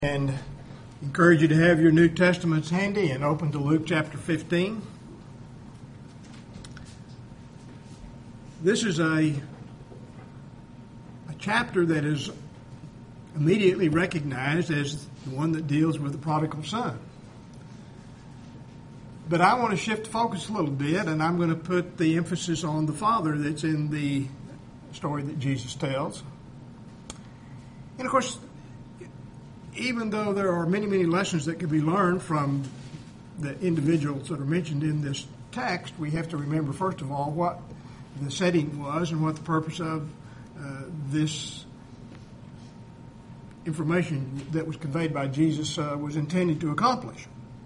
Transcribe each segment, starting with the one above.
And encourage you to have your New Testaments handy and open to Luke chapter 15. This is a chapter that is immediately recognized as the one that deals with the prodigal son. But I want to shift focus a little bit, and I'm going to put the emphasis on the father that's in the story that Jesus tells. And of course, even though there are many, many lessons that can be learned from the individuals that are mentioned in this text, we have to remember, first of all, what the setting was and what the purpose of this information that was conveyed by Jesus was intended to accomplish.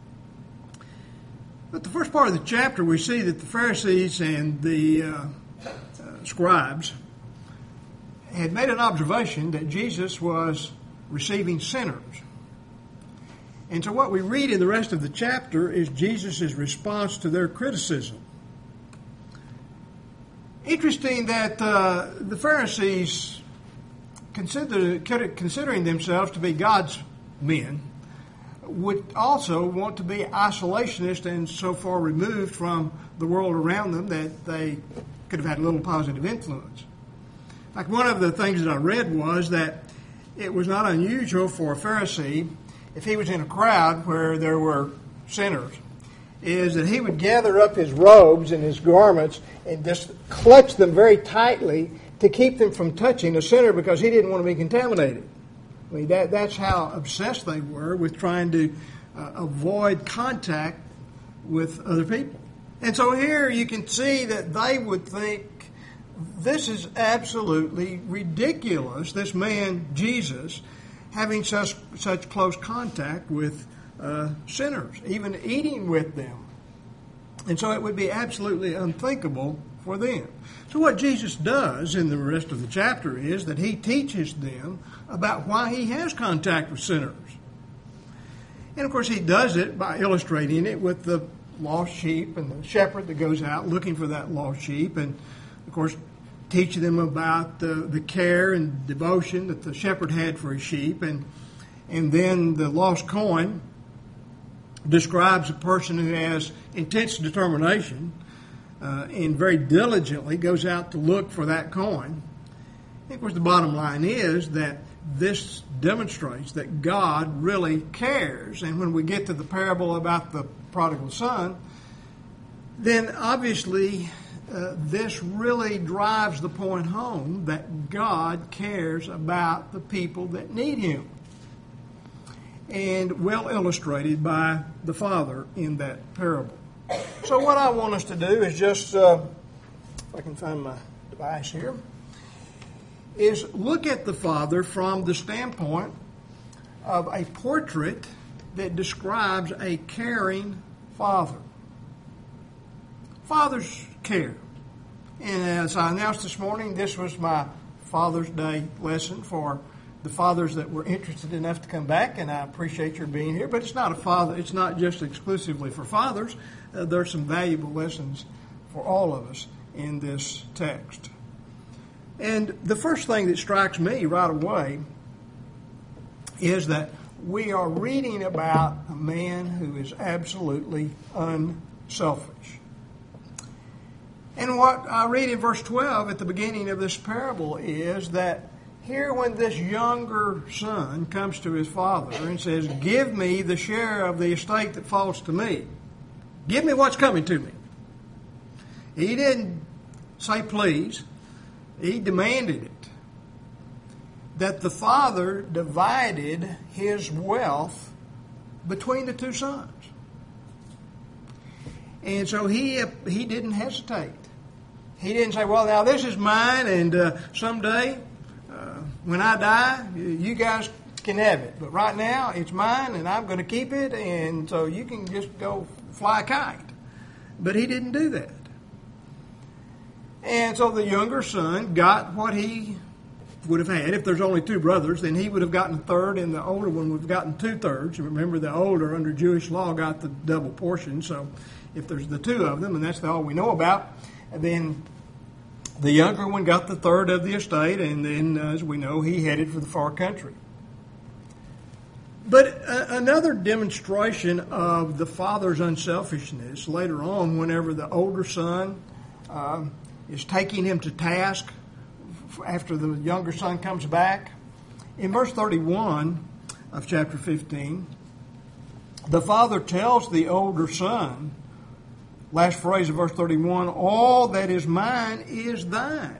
But the first part of the chapter, we see that the Pharisees and the scribes had made an observation that Jesus was receiving sinners. And so what we read in the rest of the chapter is Jesus' response to their criticism. Interesting that the Pharisees, considering themselves to be God's men, would also want to be isolationist and so far removed from the world around them that they could have had little positive influence. Like one of the things that I read was that it was not unusual for a Pharisee, if he was in a crowd where there were sinners, is that he would gather up his robes and his garments and just clutch them very tightly to keep them from touching a sinner because he didn't want to be contaminated. I mean, that's how obsessed they were with trying to avoid contact with other people. And so here you can see that they would think, this is absolutely ridiculous, this man, Jesus, having such close contact with sinners, even eating with them. And so it would be absolutely unthinkable for them. So what Jesus does in the rest of the chapter is that he teaches them about why he has contact with sinners. And of course he does it by illustrating it with the lost sheep and the shepherd that goes out looking for that lost sheep, and of course teaching them about the care and devotion that the shepherd had for his sheep. And then the lost coin describes a person who has intense determination and very diligently goes out to look for that coin. And of course, the bottom line is that this demonstrates that God really cares. And when we get to the parable about the prodigal son, then obviously this really drives the point home that God cares about the people that need Him. And well illustrated by the Father in that parable. So what I want us to do is just, if I can find my device here, is look at the Father from the standpoint of a portrait that describes a caring Father. Fathers care. And as I announced this morning, this was my Father's Day lesson for the fathers that were interested enough to come back, and I appreciate your being here. But it's not just exclusively for fathers. There's some valuable lessons for all of us in this text. And the first thing that strikes me right away is that we are reading about a man who is absolutely unselfish. And what I read in verse 12 at the beginning of this parable is that here when this younger son comes to his father and says, give me the share of the estate that falls to me. Give me what's coming to me. He didn't say please. He demanded it. That the father divided his wealth between the two sons. And so he didn't hesitate. He didn't say, well, now this is mine, and someday when I die, you guys can have it. But right now, it's mine, and I'm going to keep it, and so you can just go fly a kite. But he didn't do that. And so the younger son got what he would have had. If there's only two brothers, then he would have gotten a third, and the older one would have gotten 2/3. Remember, the older, under Jewish law, got the double portion. So if there's the two of them, and that's all we know about, then the younger one got the third of the estate, and then, as we know, he headed for the far country. But another demonstration of the father's unselfishness later on, whenever the older son is taking him to task after the younger son comes back, in verse 31 of chapter 15, the father tells the older son, last phrase of verse 31, all that is mine is thine.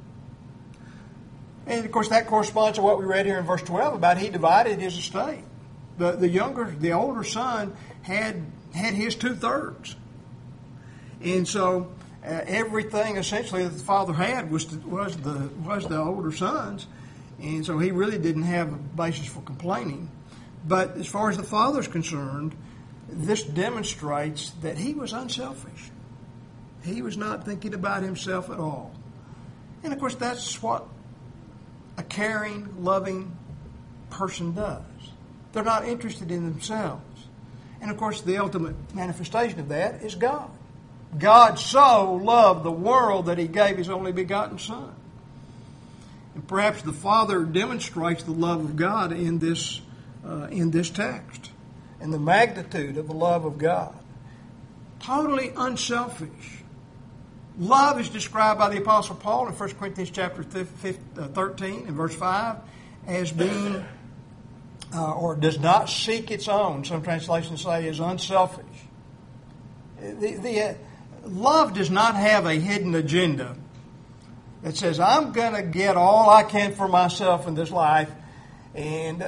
And, of course, that corresponds to what we read here in verse 12 about he divided his estate. The older son had his 2/3. And so everything essentially that the father had was the older son's. And so he really didn't have a basis for complaining. But as far as the father's concerned, this demonstrates that he was unselfish. He was not thinking about himself at all. And, of course, that's what a caring, loving person does. They're not interested in themselves. And, of course, the ultimate manifestation of that is God. God so loved the world that he gave his only begotten Son. And perhaps the Father demonstrates the love of God in this text and the magnitude of the love of God. Totally unselfish. Love is described by the Apostle Paul in 1 Corinthians chapter 13 and verse 5 as being, or does not seek its own. Some translations say is unselfish. Love does not have a hidden agenda that says, I'm going to get all I can for myself in this life and,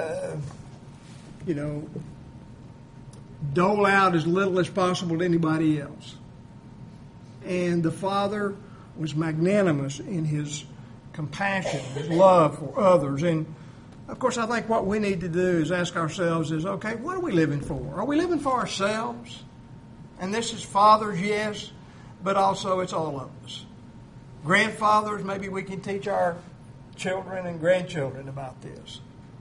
dole out as little as possible to anybody else. And the Father was magnanimous in his compassion, his love for others. And, of course, I think what we need to do is ask ourselves is, okay, what are we living for? Are we living for ourselves? And this is fathers, yes, but also it's all of us. Grandfathers, maybe we can teach our children and grandchildren about this.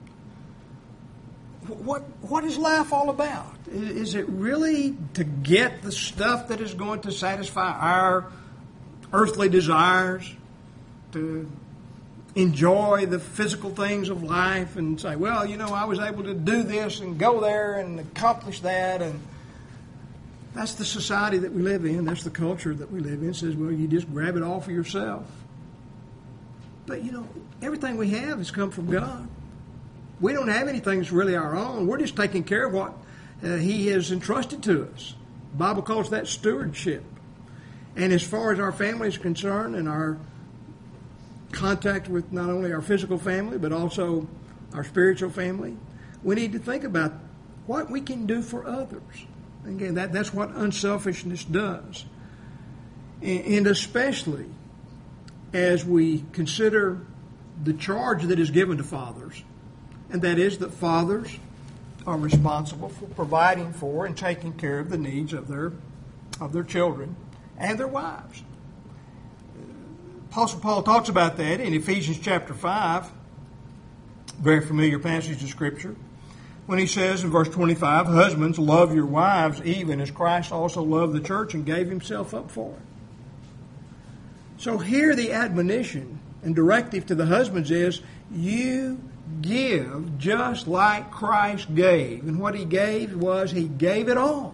What is life all about? Is it really to get the stuff that is going to satisfy our earthly desires, to enjoy the physical things of life and say, well, I was able to do this and go there and accomplish that? And that's the society that we live in. That's the culture that we live in. It says, well, you just grab it all for yourself. But, everything we have has come from God. We don't have anything that's really our own. We're just taking care of what he has entrusted to us. The Bible calls that stewardship. And as far as our family is concerned and our contact with not only our physical family but also our spiritual family, we need to think about what we can do for others. Again, that's what unselfishness does. And especially as we consider the charge that is given to fathers, and that is that fathers are responsible for providing for and taking care of the needs of their children and their wives. Apostle Paul talks about that in Ephesians chapter 5, very familiar passage of Scripture, when he says in verse 25, husbands, love your wives even as Christ also loved the church and gave himself up for it. So here the admonition and directive to the husbands is, you give just like Christ gave. And what he gave was, he gave it all.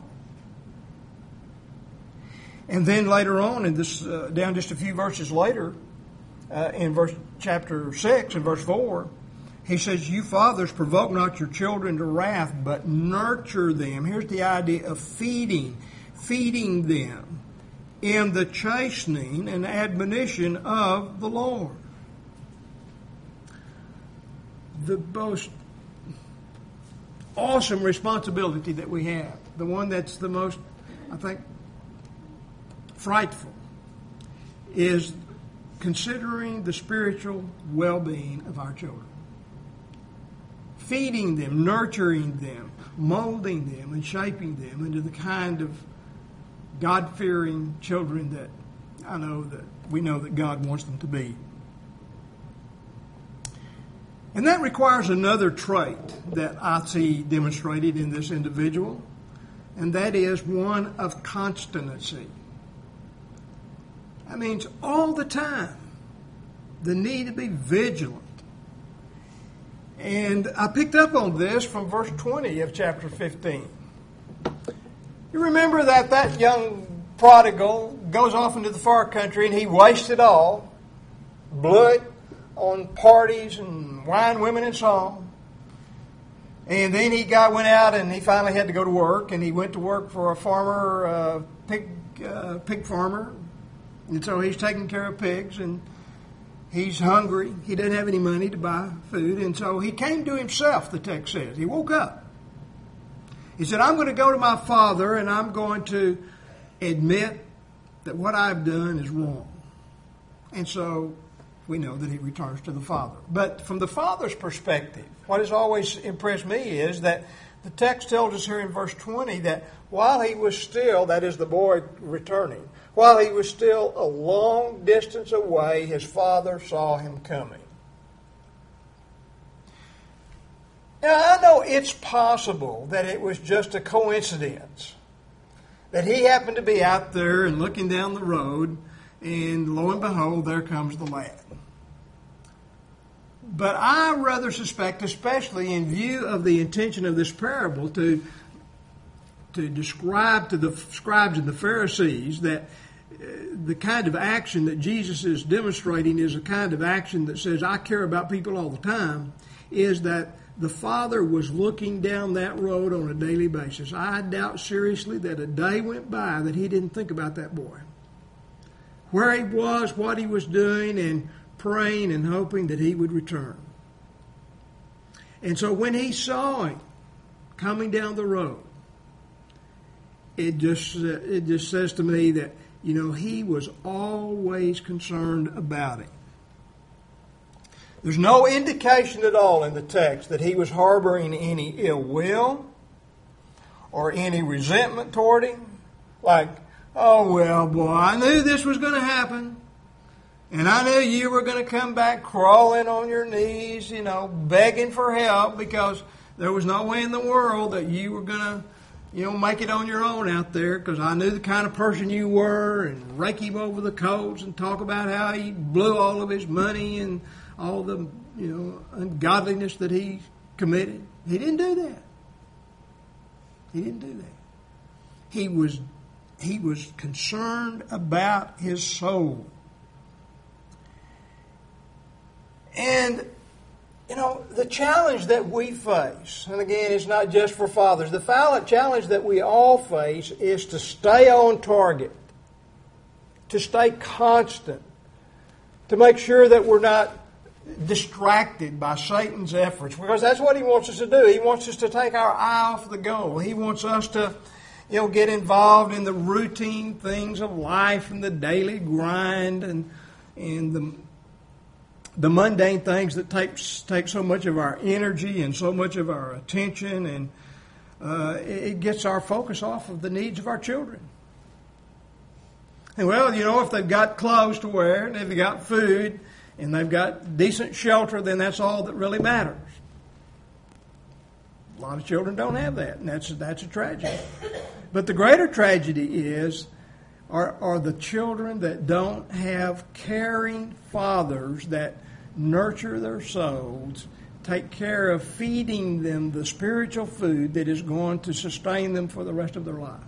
And then later on, in this, down just a few verses later, in chapter 6 and verse 4, he says, you fathers, provoke not your children to wrath, but nurture them. Here's the idea of feeding them in the chastening and admonition of the Lord. The most awesome responsibility that we have, the one that's the most, I think, frightful, is considering the spiritual well-being of our children. Feeding them, nurturing them, molding them, and shaping them into the kind of God-fearing children that we know that God wants them to be. And that requires another trait that I see demonstrated in this individual, and that is one of constancy. That means all the time, the need to be vigilant. And I picked up on this from verse 20 of chapter 15. You remember that young prodigal goes off into the far country and he wastes it all, blew it on parties and wine, women, and song. And then he went out and he finally had to go to work, and he went to work for a farmer, pig farmer. And so he's taking care of pigs, and he's hungry. He doesn't have any money to buy food. And so he came to himself, the text says. He woke up. He said, I'm going to go to my father and I'm going to admit that what I've done is wrong. And so we know that he returns to the father. But from the father's perspective, what has always impressed me is that the text tells us here in verse 20 that while he was still, that is the boy returning, while he was still a long distance away, his father saw him coming. Now, I know it's possible that it was just a coincidence, that he happened to be out there and looking down the road, and lo and behold, there comes the lad. But I rather suspect, especially in view of the intention of this parable, to describe to the scribes and the Pharisees that the kind of action that Jesus is demonstrating is a kind of action that says, I care about people all the time, is that the father was looking down that road on a daily basis. I doubt seriously that a day went by that he didn't think about that boy. Where he was, what he was doing, and praying and hoping that he would return. And so when he saw him coming down the road, it just says to me that, he was always concerned about it. There's no indication at all in the text that he was harboring any ill will or any resentment toward him. Like, oh, well, boy, I knew this was going to happen. And I knew you were going to come back crawling on your knees, begging for help, because there was no way in the world that you were going to, make it on your own out there, because I knew the kind of person you were, and rake him over the coals and talk about how he blew all of his money and all the, ungodliness that he committed. He didn't do that. He didn't do that. He was concerned about his soul. And, the challenge that we face, and again, it's not just for fathers, the challenge that we all face is to stay on target, to stay constant, to make sure that we're not distracted by Satan's efforts, because that's what he wants us to do. He wants us to take our eye off the goal. He wants us to, get involved in the routine things of life and the daily grind and the mundane things that take so much of our energy and so much of our attention, and it gets our focus off of the needs of our children. And well, if they've got clothes to wear, and they've got food, and they've got decent shelter, then that's all that really matters. A lot of children don't have that, and that's a tragedy. But the greater tragedy are the children that don't have caring fathers that nurture their souls, take care of feeding them the spiritual food that is going to sustain them for the rest of their lives.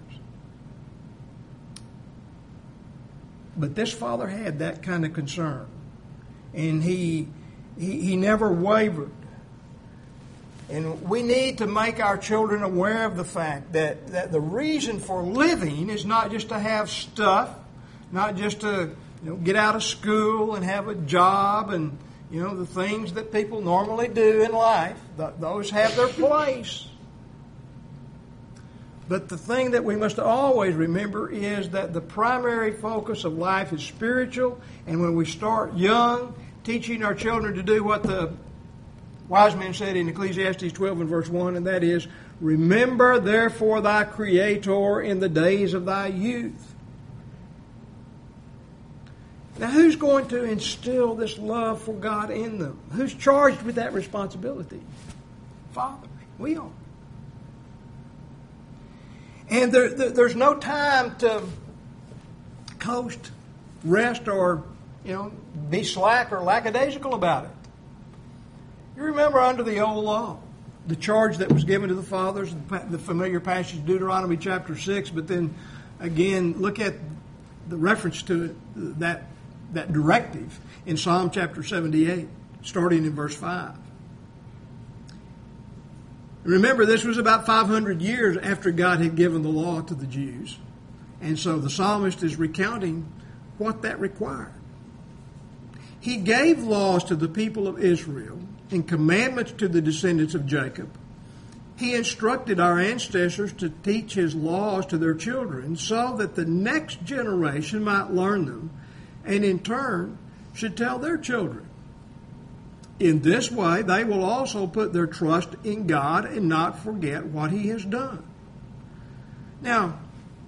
But this father had that kind of concern, and he never wavered. And we need to make our children aware of the fact that the reason for living is not just to have stuff, not just to get out of school and have a job and the things that people normally do in life. Those have their place. But the thing that we must always remember is that the primary focus of life is spiritual, and when we start young, teaching our children to do what the wise men said in Ecclesiastes 12 and verse 1, and that is, remember therefore thy Creator in the days of thy youth. Now, who's going to instill this love for God in them? Who's charged with that responsibility? Fathers. We are. And there's no time to coast, rest, or be slack or lackadaisical about it. You remember under the old law, the charge that was given to the fathers, the familiar passage, Deuteronomy chapter 6, but then again, look at the reference to it, that directive in Psalm chapter 78, starting in verse 5. Remember, this was about 500 years after God had given the law to the Jews. And so the psalmist is recounting what that required. He gave laws to the people of Israel and commandments to the descendants of Jacob. He instructed our ancestors to teach his laws to their children so that the next generation might learn them and in turn should tell their children. In this way, they will also put their trust in God and not forget what he has done. Now,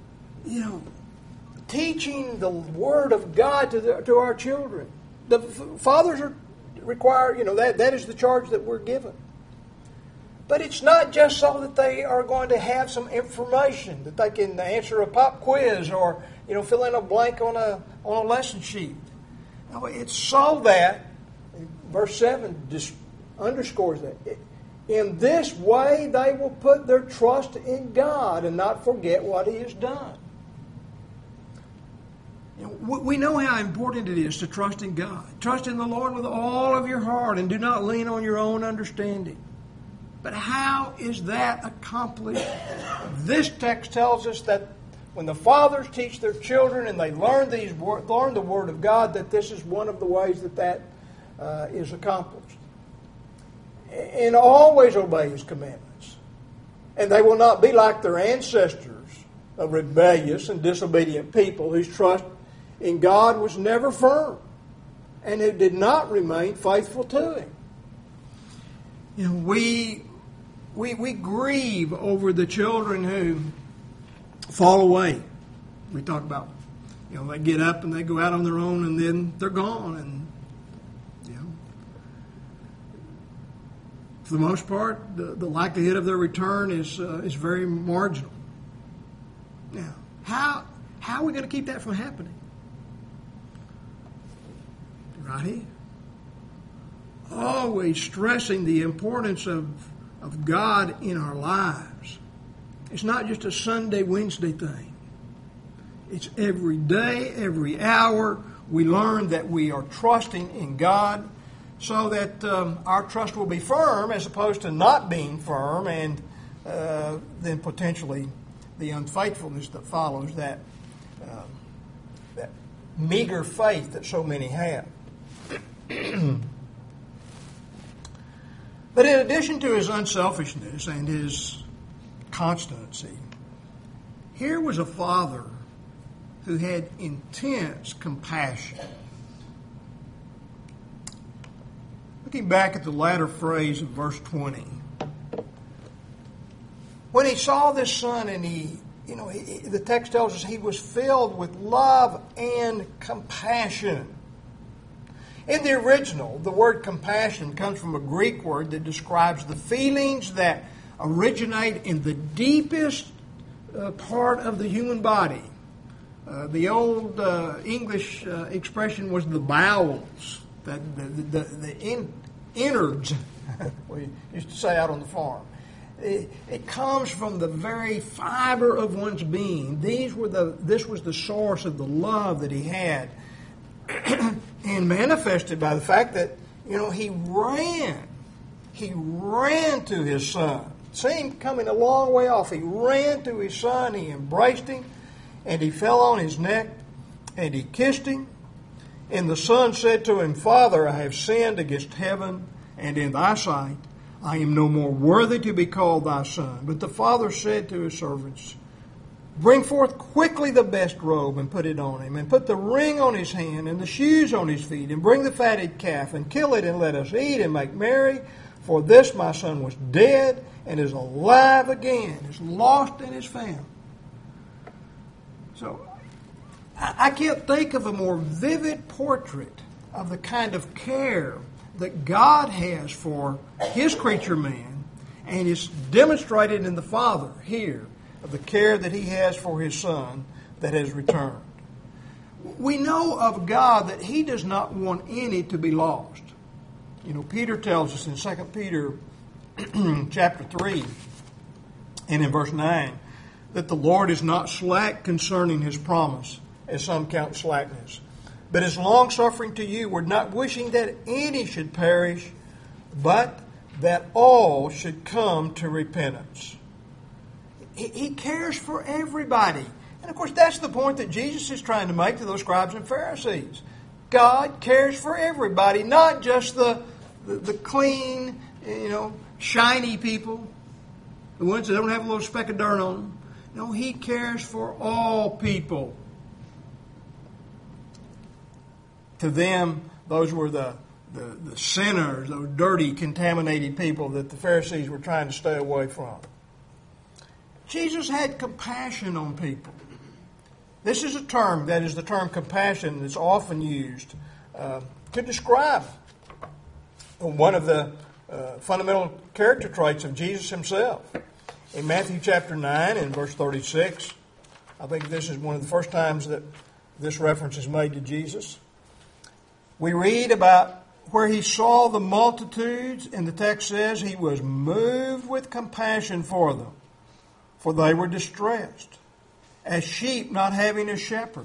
teaching the Word of God to our children. The fathers are required, that is the charge that we're given. But it's not just so that they are going to have some information, that they can answer a pop quiz or, fill in a blank on a lesson sheet. No, it's so that, verse 7 just underscores that. In this way, they will put their trust in God and not forget what he has done. We know how important it is to trust in God. Trust in the Lord with all of your heart and do not lean on your own understanding. But how is that accomplished? This text tells us that when the fathers teach their children and they learn the Word of God, that this is one of the ways that is accomplished. And always obey his commandments. And they will not be like their ancestors, a rebellious and disobedient people whose trust in God was never firm and who did not remain faithful to him. We grieve over the children who fall away. We talk about, they get up and they go out on their own and then they're gone. And, for the most part, the likelihood of their return is very marginal. Now, how are we going to keep that from happening? Right here. Always stressing the importance of God in our lives. It's not just a Sunday, Wednesday thing. It's every day, every hour. We learn that we are trusting in God so that our trust will be firm as opposed to not being firm and then potentially the unfaithfulness that follows that meager faith that so many have. But in addition to his unselfishness and his constancy, here was a father who had intense compassion. Looking back at the latter phrase of verse 20, when he saw this son and the text tells us he was filled with love and compassion. In the original, the word compassion comes from a Greek word that describes the feelings that originate in the deepest part of the human body. The old English expression was the bowels, the innards, we used to say out on the farm. It comes from the very fiber of one's being. This was the source of the love that he had. And manifested by the fact that, he ran to his son. See him coming a long way off. He ran to his son, he embraced him, and he fell on his neck, and he kissed him. And the son said to him, Father, I have sinned against heaven and in thy sight. I am no more worthy to be called thy son. But the father said to his servants, Bring forth quickly the best robe and put it on him, and put the ring on his hand and the shoes on his feet, and bring the fatted calf and kill it, and let us eat and make merry. For this my son was dead and is alive again, is lost and is found. So I can't think of a more vivid portrait of the kind of care that God has for his creature man, and it's demonstrated in the Father here, of the care that he has for his son that has returned. We know of God that he does not want any to be lost. You know, Peter tells us in 2 Peter chapter 3 and in verse 9 that the Lord is not slack concerning his promise, as some count slackness, but is long-suffering to you, we're not wishing that any should perish, but that all should come to repentance. He cares for everybody. And of course, that's the point that Jesus is trying to make to those scribes and Pharisees. God cares for everybody, not just the clean, shiny people, the ones that don't have a little speck of dirt on them. No, He cares for all people. To them, those were the sinners, those dirty, contaminated people that the Pharisees were trying to stay away from. Jesus had compassion on people. This is a term, that is the term compassion, that's often used to describe one of the fundamental character traits of Jesus himself. In Matthew chapter 9 and verse 36, I think this is one of the first times that this reference is made to Jesus. We read about where he saw the multitudes, and the text says he was moved with compassion for them, for they were distressed, as sheep not having a shepherd.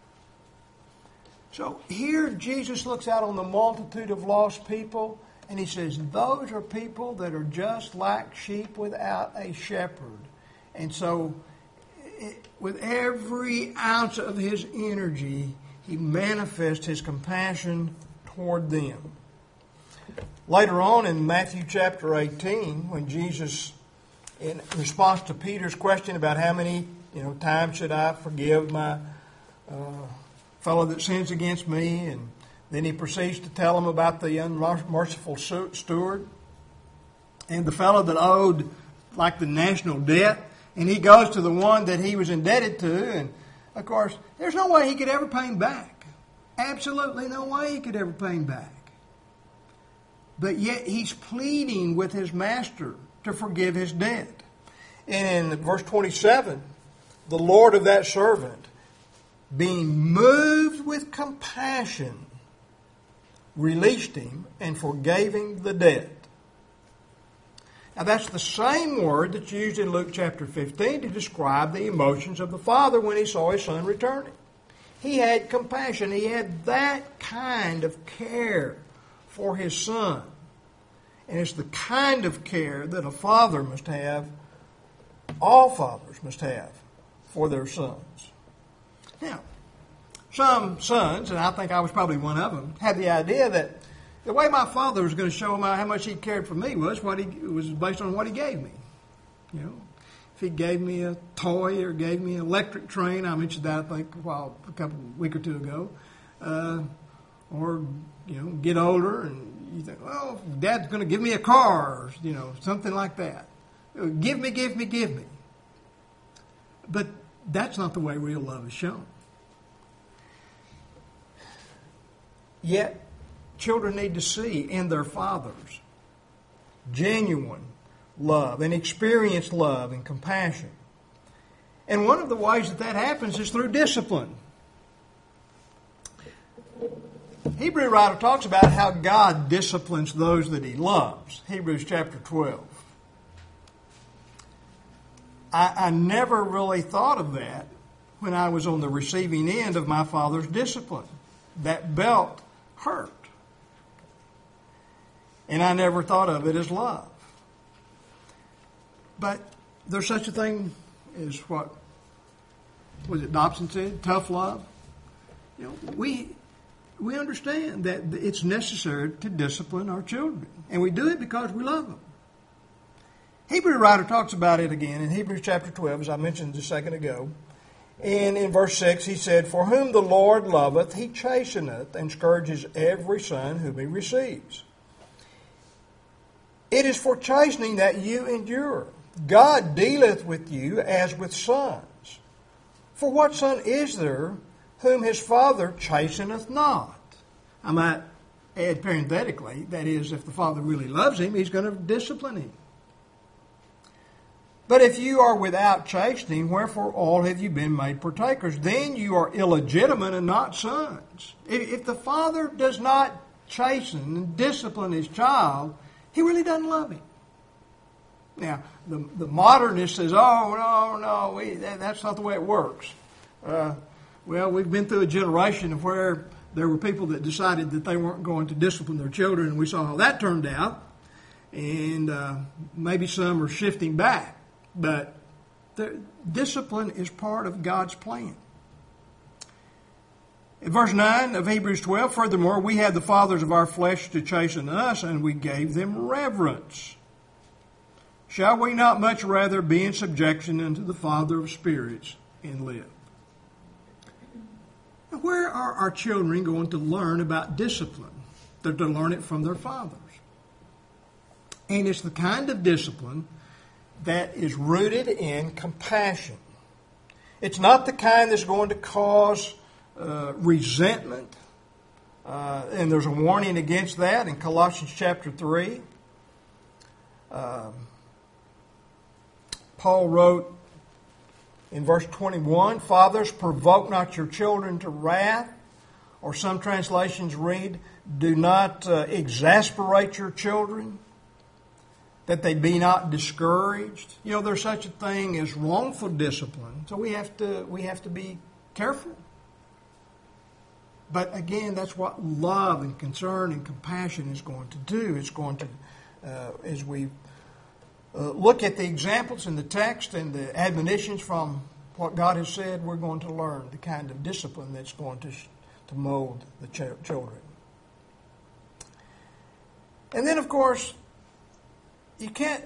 So here Jesus looks out on the multitude of lost people, and he says, those are people that are just like sheep without a shepherd. And so with every ounce of his energy, he manifests his compassion toward them. Later on in Matthew chapter 18, when Jesus, in response to Peter's question about how many times should I forgive my fellow that sins against me, and then he proceeds to tell him about the unmerciful steward and the fellow that owed like the national debt, and he goes to the one that he was indebted to, and of course, there's no way he could ever pay him back. Absolutely no way he could ever pay him back. But yet he's pleading with his master to forgive his debt. And in verse 27, the Lord of that servant, being moved with compassion, released him and forgave him the debt. Now that's the same word that's used in Luke chapter 15 to describe the emotions of the father when he saw his son returning. He had compassion. He had that kind of care for his son. And it's the kind of care that a father must have, all fathers must have, for their sons. Now, some sons, and I think I was probably one of them, had the idea that the way my father was going to show him how much he cared for me was based on what he gave me. If he gave me a toy or gave me an electric train, I mentioned that I think a week or two ago, or get older and you think, well, Dad's going to give me a car, or something like that. Give me, give me, give me. But that's not the way real love is shown. Yet, children need to see in their fathers genuine love and experience love and compassion. And one of the ways that happens is through discipline. Hebrew writer talks about how God disciplines those that He loves. Hebrews chapter 12. I never really thought of that when I was on the receiving end of my father's discipline. That belt hurt. And I never thought of it as love. But there's such a thing as what was it Dobson said? Tough love. We understand that it's necessary to discipline our children. And we do it because we love them. Hebrew writer talks about it again in Hebrews chapter 12, as I mentioned a second ago. And in verse 6 he said, "For whom the Lord loveth, He chasteneth, and scourges every son whom He receives. It is for chastening that you endure. God dealeth with you as with sons. For what son is there whom his father chasteneth not?" I might add parenthetically, that is, if the father really loves him, he's going to discipline him. "But if you are without chastening, wherefore all have you been made partakers? Then you are illegitimate and not sons. If the father does not chasten and discipline his child, he really doesn't love him. Now, the modernist says, oh, no, that's not the way it works. Well, we've been through a generation of where there were people that decided that they weren't going to discipline their children, and we saw how that turned out. And maybe some are shifting back. But discipline is part of God's plan. In verse 9 of Hebrews 12, furthermore, we had the fathers of our flesh to chasten us, and we gave them reverence. Shall we not much rather be in subjection unto the Father of spirits and live? Now, where are our children going to learn about discipline? They're to learn it from their fathers. And it's the kind of discipline that is rooted in compassion. It's not the kind that's going to cause resentment. And there's a warning against that in Colossians chapter 3. Paul wrote in verse 21, Fathers, provoke not your children to wrath. Or some translations read, do not exasperate your children, that they be not discouraged. You know, there's such a thing as wrongful discipline, so we have to be careful. But again, that's what love and concern and compassion is going to do. It's going to, as we look at the examples in the text and the admonitions from what God has said, we're going to learn the kind of discipline that's going to mold the children. And then, of course, you can't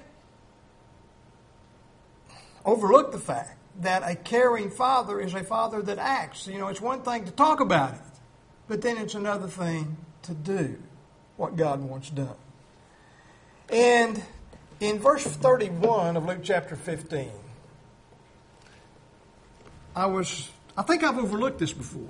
overlook the fact that a caring father is a father that acts. You know, it's one thing to talk about it, but then it's another thing to do what God wants done. And in verse 31 of Luke chapter 15, I think I've overlooked this before.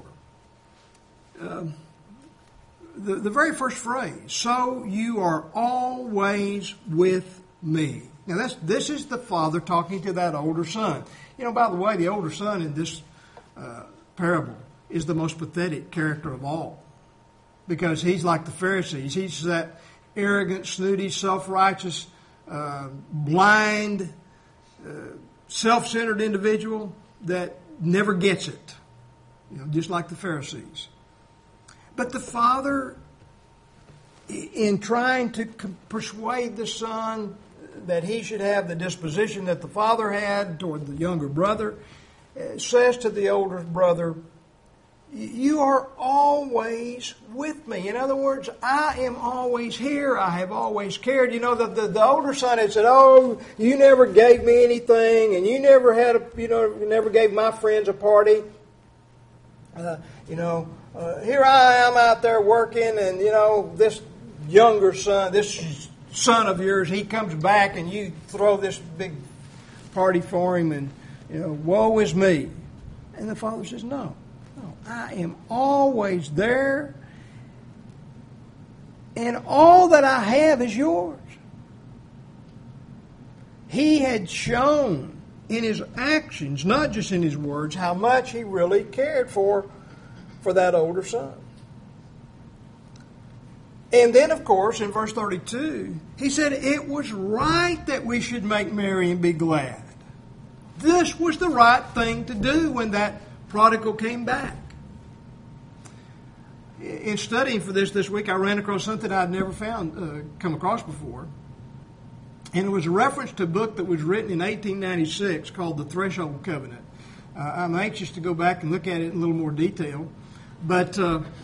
The very first phrase, so you are always with me. Now this is the father talking to that older son. You know, by the way, the older son in this parable is the most pathetic character of all, because he's like the Pharisees. He's that arrogant, snooty, self-righteous, blind, self-centered individual that never gets it, you know, just like the Pharisees. But the father, in trying to persuade the son that he should have the disposition that the father had toward the younger brother, says to the older brother, you are always with me. In other words, I am always here. I have always cared. You know, the older son had said, oh, you never gave me anything, and you never had you never gave my friends a party. Here I am out there working, and, this younger son, this son of yours, he comes back, and you throw this big party for him, and, woe is me. And the father says, no, I am always there, and all that I have is yours. He had shown in his actions, not just in his words, how much he really cared for that older son. And then, of course, in verse 32, he said, it was right that we should make merry and be glad. This was the right thing to do when that prodigal came back. In studying for this week, I ran across something I'd never come across before. And it was a reference to a book that was written in 1896 called The Threshold Covenant. I'm anxious to go back and look at it in a little more detail. But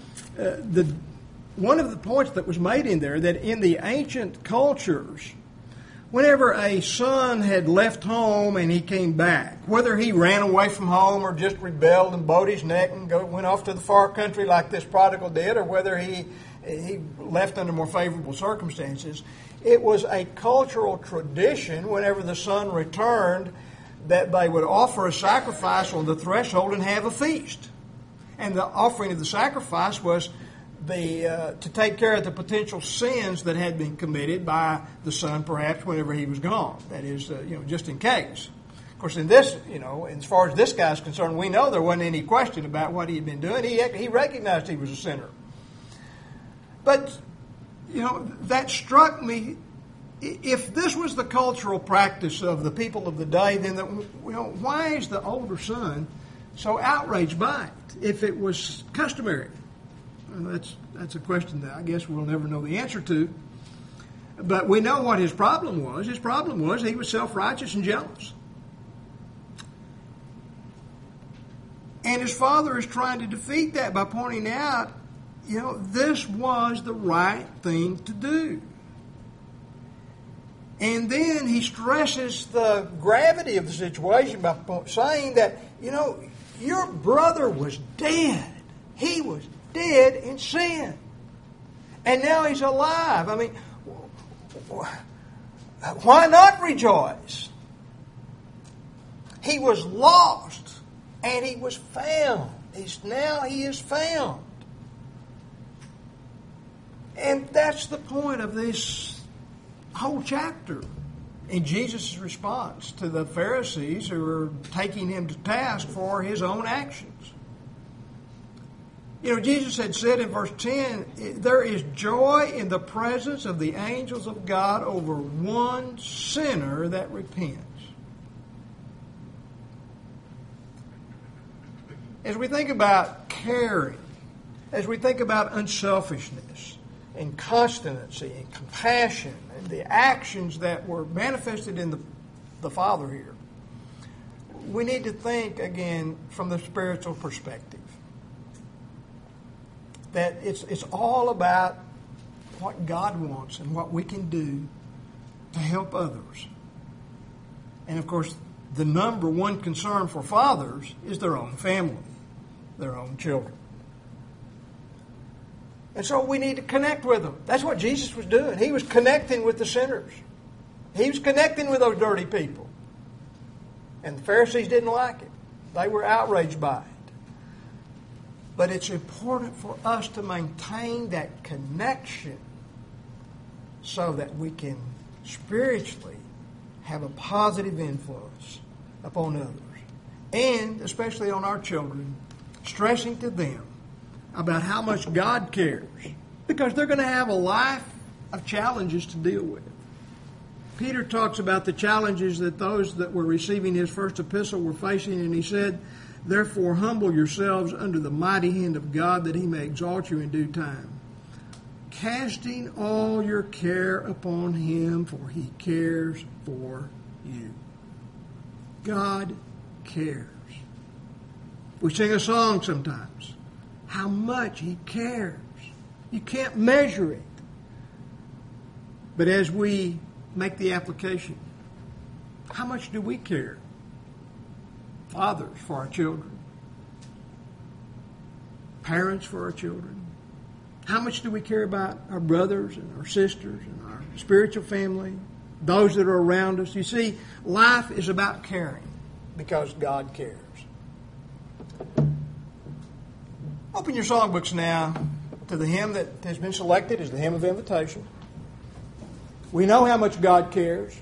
one of the points that was made in there, that in the ancient cultures, whenever a son had left home and he came back, whether he ran away from home or just rebelled and bowed his neck and went off to the far country like this prodigal did, or whether he left under more favorable circumstances, it was a cultural tradition whenever the son returned that they would offer a sacrifice on the threshold and have a feast. And the offering of the sacrifice was to take care of the potential sins that had been committed by the son, perhaps whenever he was gone. That is, just in case. Of course, in this, as far as this guy's concerned, we know there wasn't any question about what he had been doing. He recognized he was a sinner. But, that struck me. If this was the cultural practice of the people of the day, then why is the older son so outraged by it if it was customary? Well, that's a question that I guess we'll never know the answer to. But we know what his problem was. His problem was he was self-righteous and jealous. And his father is trying to defeat that by pointing out, this was the right thing to do. And then he stresses the gravity of the situation by saying that, your brother was dead. He was dead in sin. And now he's alive. I mean, why not rejoice? He was lost and he was found. Now he is found. And that's the point of this whole chapter. And Jesus' response to the Pharisees who are taking him to task for his own actions. Jesus had said in verse 10, there is joy in the presence of the angels of God over one sinner that repents. As we think about caring, as we think about unselfishness and constancy and compassion and the actions that were manifested in the Father here, we need to think again from the spiritual perspective. That it's all about what God wants and what we can do to help others. And of course, the number one concern for fathers is their own family, their own children. And so we need to connect with them. That's what Jesus was doing. He was connecting with the sinners. He was connecting with those dirty people. And the Pharisees didn't like it. They were outraged by it. But it's important for us to maintain that connection so that we can spiritually have a positive influence upon others. And especially on our children, stressing to them about how much God cares. Because they're going to have a life of challenges to deal with. Peter talks about the challenges that those that were receiving his first epistle were facing, and he said, therefore humble yourselves under the mighty hand of God, that he may exalt you in due time, casting all your care upon him, for he cares for you. God cares. We sing a song sometimes, how much he cares. You can't measure it. But as we make the application, how much do we care? Fathers for our children. Parents for our children. How much do we care about our brothers and our sisters and our spiritual family, those that are around us? You see, life is about caring because God cares. Open your songbooks now to the hymn that has been selected as the hymn of invitation. We know how much God cares.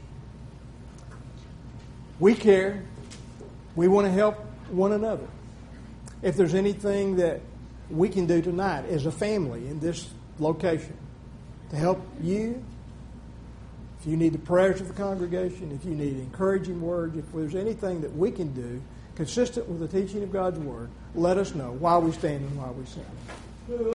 We care. We want to help one another. If there's anything that we can do tonight as a family in this location to help you, if you need the prayers of the congregation, if you need encouraging words, if there's anything that we can do consistent with the teaching of God's Word, let us know while we stand and while we sing.